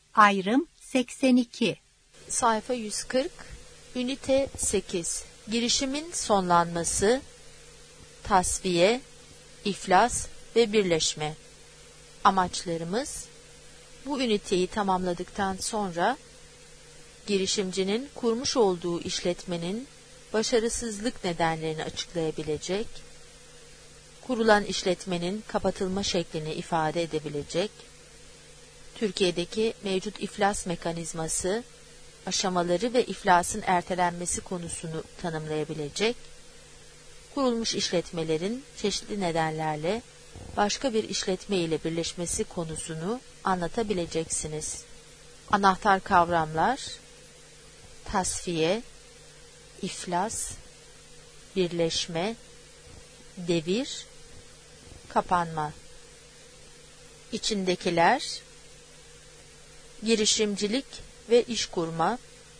Ayrım 82. Sayfa 140, ünite 8. Girişimin sonlanması, tasfiye, iflas ve birleşme. Amaçlarımız, bu üniteyi tamamladıktan sonra, girişimcinin kurmuş olduğu işletmenin başarısızlık nedenlerini açıklayabilecek, kurulan işletmenin kapatılma şeklini ifade edebilecek, Türkiye'deki mevcut iflas mekanizması, aşamaları ve iflasın ertelenmesi konusunu tanımlayabilecek, kurulmuş işletmelerin çeşitli nedenlerle başka bir işletme ile birleşmesi konusunu anlatabileceksiniz. Anahtar kavramlar: tasfiye, iflas, birleşme, devir, kapanma. İçindekiler: girişimcilik ve iş kurma,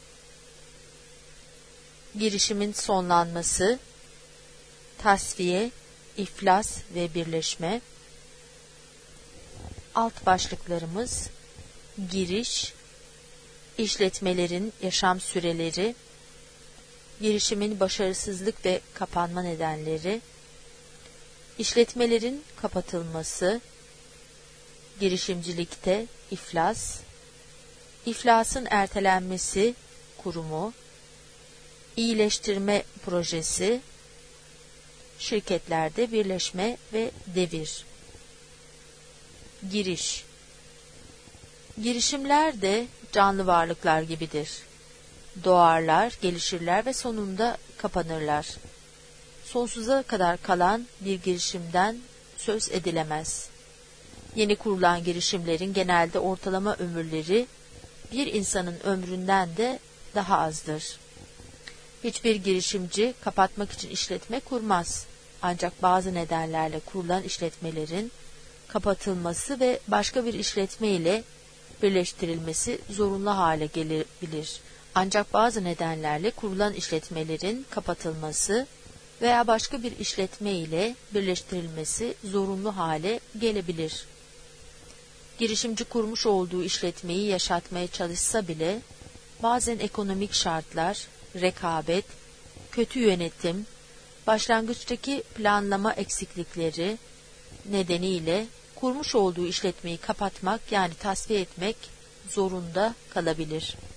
girişimin sonlanması, tasfiye, iflas ve birleşme. Alt başlıklarımız: giriş, işletmelerin yaşam süreleri, girişimin başarısızlık ve kapanma nedenleri, işletmelerin kapatılması, girişimcilikte iflas, iflasın ertelenmesi kurumu, iyileştirme projesi, şirketlerde birleşme ve devir. Giriş. Girişimler de canlı varlıklar gibidir. Doğarlar, gelişirler ve sonunda kapanırlar. Sonsuza kadar kalan bir girişimden söz edilemez. Yeni kurulan girişimlerin genelde ortalama ömürleri bir insanın ömründen de daha azdır. Hiçbir girişimci kapatmak için işletme kurmaz. Ancak bazı nedenlerle kurulan işletmelerin kapatılması ve başka bir işletme ile birleştirilmesi zorunlu hale gelebilir. Ancak bazı nedenlerle kurulan işletmelerin kapatılması veya başka bir işletme ile birleştirilmesi zorunlu hale gelebilir. Girişimci kurmuş olduğu işletmeyi yaşatmaya çalışsa bile bazen ekonomik şartlar, rekabet, kötü yönetim, başlangıçtaki planlama eksiklikleri nedeniyle kurmuş olduğu işletmeyi kapatmak yani tasfiye etmek zorunda kalabilir.